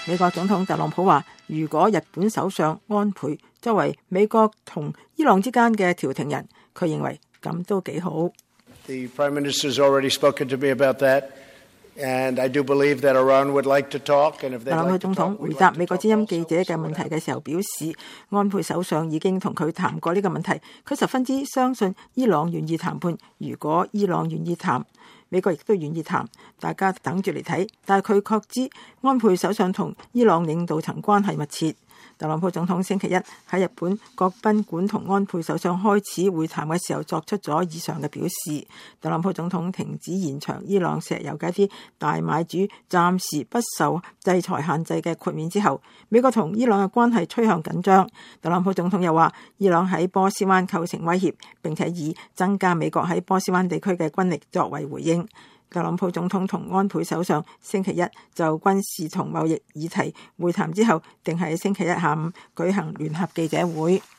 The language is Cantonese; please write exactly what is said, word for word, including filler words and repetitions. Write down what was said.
美國總統特朗普話，如果日本首相安倍作為美國同伊朗之間嘅調停人，佢認為咁都幾好。 The Prime Minister has already spoken to me about that, and I do believe that Iran would like to talk. And if they'd like to talk, 特朗普總統回答美國之音記者嘅問題嘅時候表示，安倍首相已經同佢談過呢個問題，佢十分之相信伊朗願意談判。如果伊朗願意談，美國亦都願意談，大家等住嚟睇。但係佢確知安倍首相同伊朗領導層關係密切。特朗普總統星期一喺日本國賓館同安倍首相開始會談嘅時候作出咗以上嘅表示。特朗普總統停止延長伊朗石油嘅一啲大買主暫時不受制裁限制嘅豁免之後，美國同伊朗嘅關係趨向緊張。特朗普總統又話，伊朗喺波斯灣構成威脅，並且以增加美國喺波斯灣地區嘅軍力作為回應。特朗普總統同安倍首相星期一就軍事同貿易議題會談之後，定喺星期一下午舉行聯合記者會。